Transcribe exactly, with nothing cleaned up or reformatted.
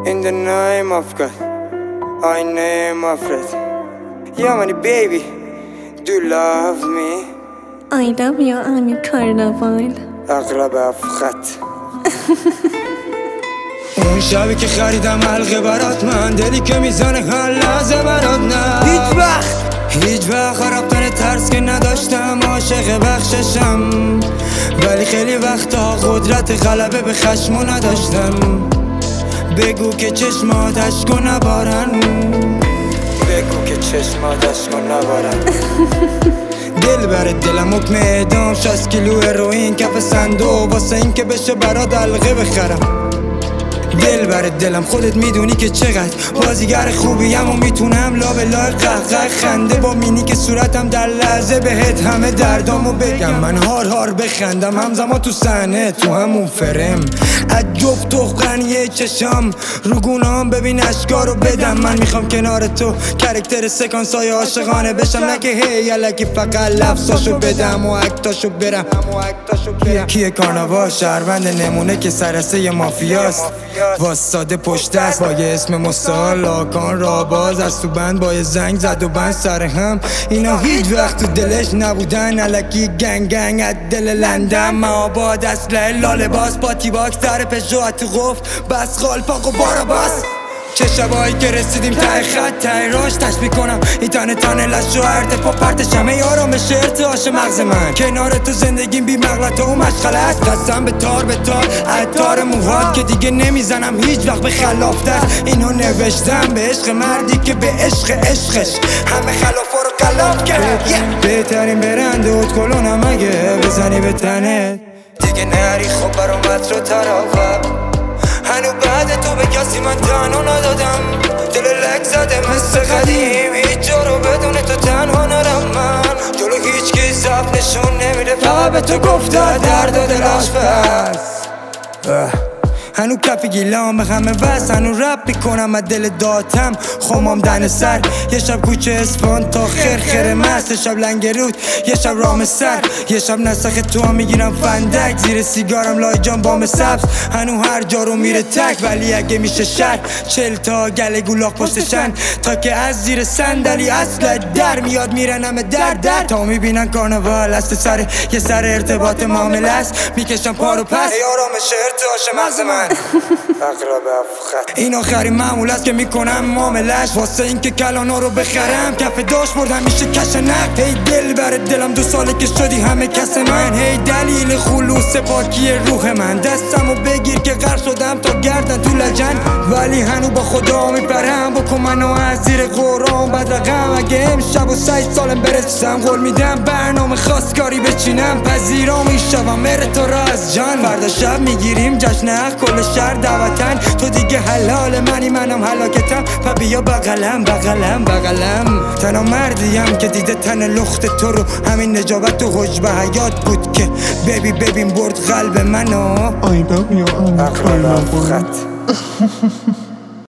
In the name of God, I name of it. Yeah, money baby, do you love me? I love you, I'm your carnival. اغرب افخت. اون شبی که خریدم حلقه برات، من دلی که میزنه هر لحظه برات. نه هیچ وقت هیچ وقت خرابتن ترس که نداشتم، عاشق بخششم، ولی خیلی وقتا قدرت غلبه به خشمو نداشتم. بگو که چشمات اشکو نبارن، بگو که چشمات اشکو نبارن. دل برد دلم حکم اعدام، شصت کیلو هروئین کف صندوق واسه این که بشه برات حلقه بخرم. دل برد دلم خودت میدونی که چقدر بازیگر خوبیم و میتونم لا به لا قهقه خنده با مینی که صورتم در لحظه بهت همه دردامو بگم. من هار هار بخندم همزمان تو صحنه تو همون فرم، از جفت تخقنیه چشام رو گونام ببین اشکارو بدم. من میخوام کنار تو کرکتر سکانسای عاشقانه بشم، نه که هی الکی فقط لفظاشو بدم و اکتاشو برم. کیه کارناوال شهروند نمونه که سرسه مافیاست، واساده پشت دست با یه اسم مستعار لاکان را باز از تو بند با یه زنگ زد و بند سر هم. اینا هیچ وقت تو دلش نبودن، الکی گنگ گنگ از دل لندن. معاباد اسلحه لاله باز با تی باکس در پژو تو قفل بس غالپاق و بارا باز. چه شبایی که رسیدیم ته خط ته راش تشبیه کنم این تنه تنه لش و ارتفاع پرتشم. ای آرامش ارتعاش مغز من کنار تو زندگیم بی مغلط و مشغله است. قسم به تار به تار عطار موهات که دیگه نمیزنم هیچ وقت به خلاف دست. اینو نوشتم به عشق مردی که به عشق عشقش همه خلافا رو خلاف کرد. yeah. بهترین برند اوت کلونم اگه بزنی به تنه دیگه نری خب برامت رو تراوم. هنو بعد تو به کسی من تنها ندادم، دل لک زده مثل قدیم هیچ جا رو بدون تو تنها نرم. من جلو هیچ کی صف نشون نمیده، فقط به تو گفته درد و دلش بس. هنو کفی گیلام به همه وست، هنو رپ میکنم از دل داتم خمام دن سر. یه شب کوچه اسفان تا خیر خیر مست، یه شب لنگرود یه شب رام سر، یه شب نسخ تو هم میگیرم فندک زیر سیگارم لای جان بام سبز. هنو هر جا رو میره تک ولی اگه میشه شر چل تا گله گولاخ پشتشن تا که از زیر صندلی اصل در میاد میرنم در در تا میبینن کارناوال است سر یه سر ارتباط معامله است. میکشم پارو پس ای آرامش ارتعاش مغز من. اغرب افخت این آخرین معمول است که میکنم معاملش واسه این که کلانا رو بخرم. کف داش بردم میشه کش نقد. هی دل بر دلم دو ساله که شدی همه کس من. هی دلیل خلوص پاکی روح من، دستمو بگیر که غرق شدم تا گردن تو لجن، ولی هنو با خدا میپرم. بکن منو از زیر قرآن بد رقم، اگه امشب و سه سالم برسم قول میدم برنامه خواستگاری بچینم. پذیرام این شبم مره تو را از جان، فردا شب میگیریم جشن کل شهر دعوتن. تو دیگه حلال منی منم حلاکتم، پا بیا بغلم بغلم بغلم. تنها مردیم که دیده تن لخت تو رو، همین نجابت و حجب حیات بود که بیبی ببین برد قلب منو. I love you, I'm your carnival.